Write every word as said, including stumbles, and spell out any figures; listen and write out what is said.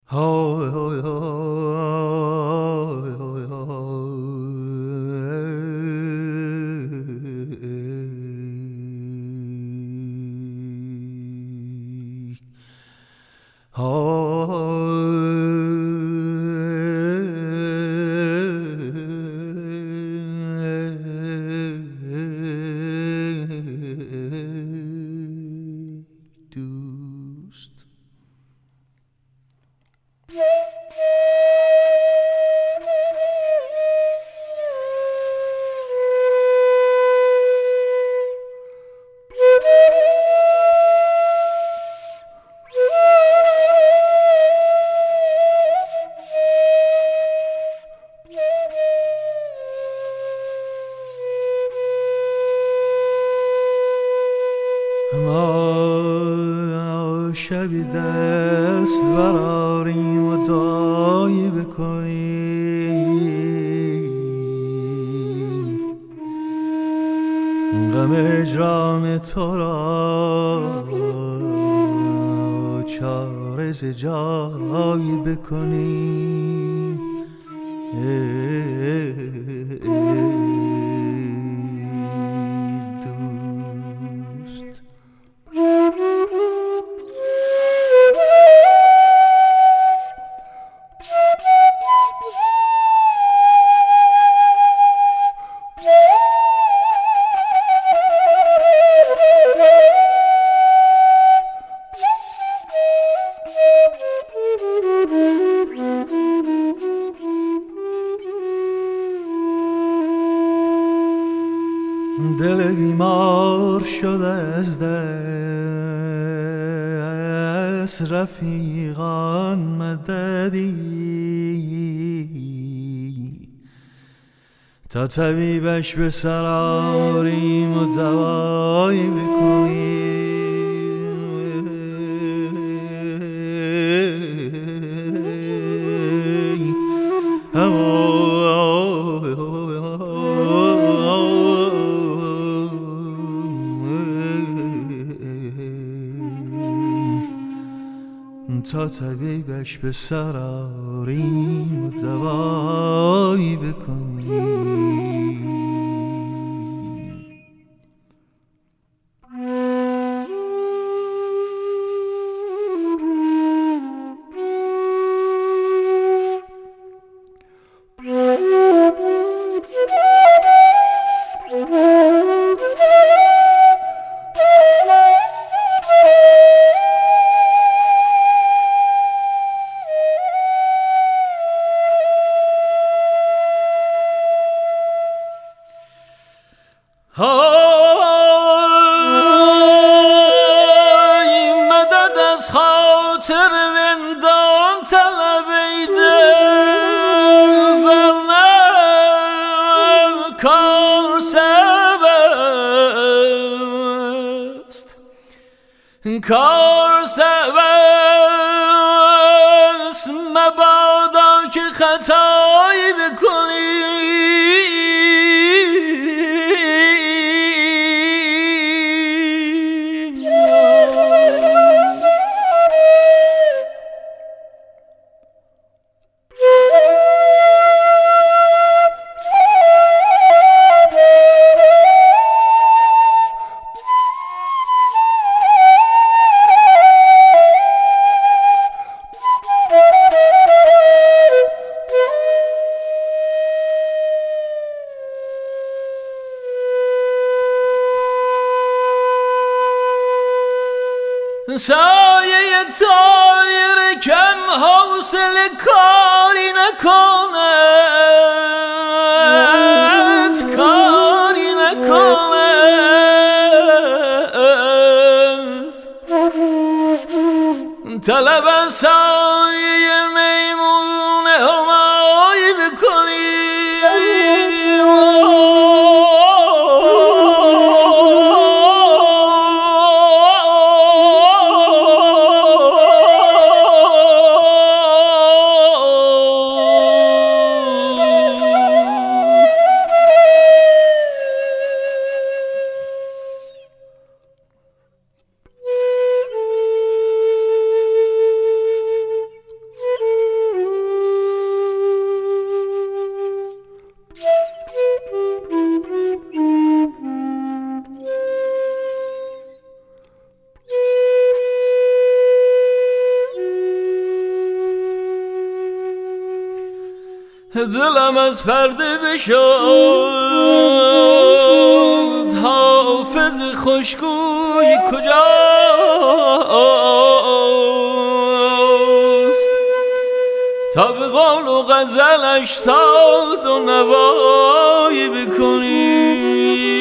ما شبی دست براریم و دعایی بکنیم، غم اجرام تو را چاره ز جایی بکنیم. دل بیمار شده از دست رفیقان مددی، تا طبیبش به سر آریم و دوایی بکنیم. تا طبیبش به سر آریم و دوایی بکنیم. های مدد از خاطر رندان طلبیده، ورنه کار سبب است، کار سبب است، مبادا که خطایی بکنی. سایه طایر کم حوصله کاری نکند، کاری نکند. طلب از سایه میمون همایی بکنی. دلم از پرده بشد حافظ خوشگوی کجاست تا به قول و غزلش ساز و نوایی بکنی